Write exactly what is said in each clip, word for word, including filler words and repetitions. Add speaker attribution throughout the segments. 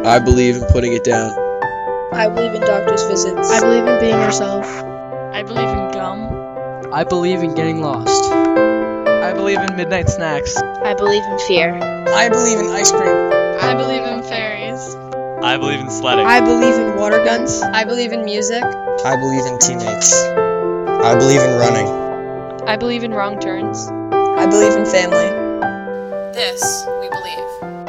Speaker 1: I believe in putting it down.
Speaker 2: I believe in doctor's visits.
Speaker 3: I believe in being yourself.
Speaker 4: I believe in gum.
Speaker 5: I believe in getting lost.
Speaker 6: I believe in midnight snacks.
Speaker 7: I believe in fear.
Speaker 8: I believe in ice cream.
Speaker 4: I believe in fairies.
Speaker 9: I believe in sledding.
Speaker 2: I believe in water guns.
Speaker 10: I believe in music.
Speaker 11: I believe in teammates. I believe in running.
Speaker 4: I believe in wrong turns.
Speaker 10: I believe in family.
Speaker 12: This we believe.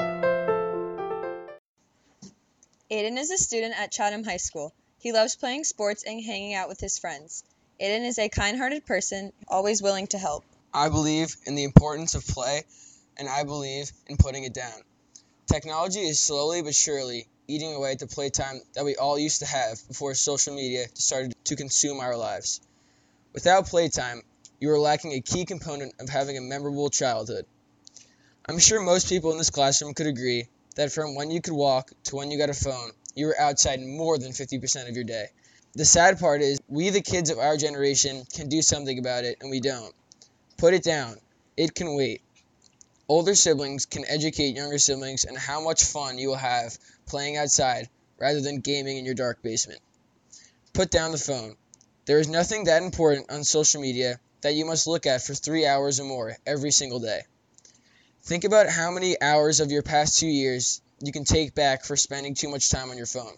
Speaker 10: Aiden is a student at Chatham High School. He loves playing sports and hanging out with his friends. Aiden is a kind-hearted person, always willing to help.
Speaker 11: I believe in the importance of play, and I believe in putting it down. Technology is slowly but surely eating away at the playtime that we all used to have before social media started to consume our lives. Without playtime, you are lacking a key component of having a memorable childhood. I'm sure most people in this classroom could agree that from when you could walk to when you got a phone, you were outside more than fifty percent of your day. The sad part is, we the kids of our generation can do something about it, and we don't. Put it down. It can wait. Older siblings can educate younger siblings on how much fun you will have playing outside rather than gaming in your dark basement. Put down the phone. There is nothing that important on social media that you must look at for three hours or more every single day. Think about how many hours of your past two years you can take back for spending too much time on your phone.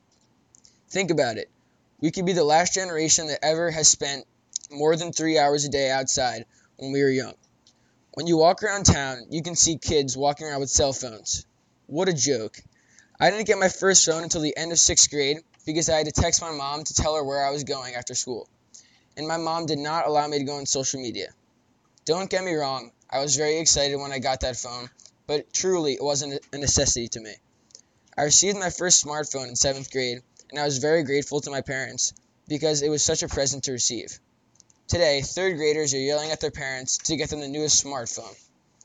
Speaker 11: Think about it. We could be the last generation that ever has spent more than three hours a day outside when we were young. When you walk around town, you can see kids walking around with cell phones. What a joke. I didn't get my first phone until the end of sixth grade because I had to text my mom to tell her where I was going after school. And my mom did not allow me to go on social media. Don't get me wrong, I was very excited when I got that phone, but truly it wasn't a necessity to me. I received my first smartphone in seventh grade, and I was very grateful to my parents because it was such a present to receive. Today, third graders are yelling at their parents to get them the newest smartphone.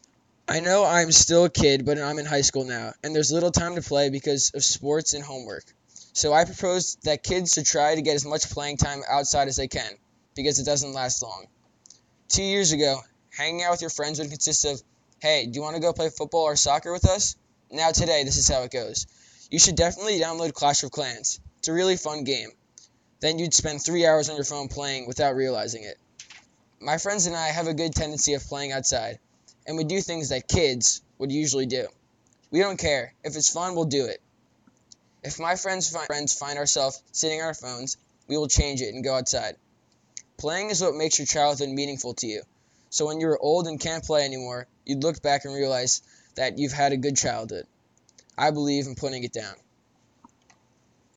Speaker 11: I know I'm still a kid, but I'm in high school now, and there's little time to play because of sports and homework. So I propose that kids should try to get as much playing time outside as they can, because it doesn't last long. Two years ago, hanging out with your friends would consist of, hey, do you want to go play football or soccer with us? Now today, this is how it goes. You should definitely download Clash of Clans. It's a really fun game. Then you'd spend three hours on your phone playing without realizing it. My friends and I have a good tendency of playing outside, and we do things that kids would usually do. We don't care. If it's fun, we'll do it. If my friends find, friends find ourselves sitting on our phones, we will change it and go outside. Playing is what makes your childhood meaningful to you. So when you're old and can't play anymore, you'd look back and realize that you've had a good childhood. I believe in putting it down.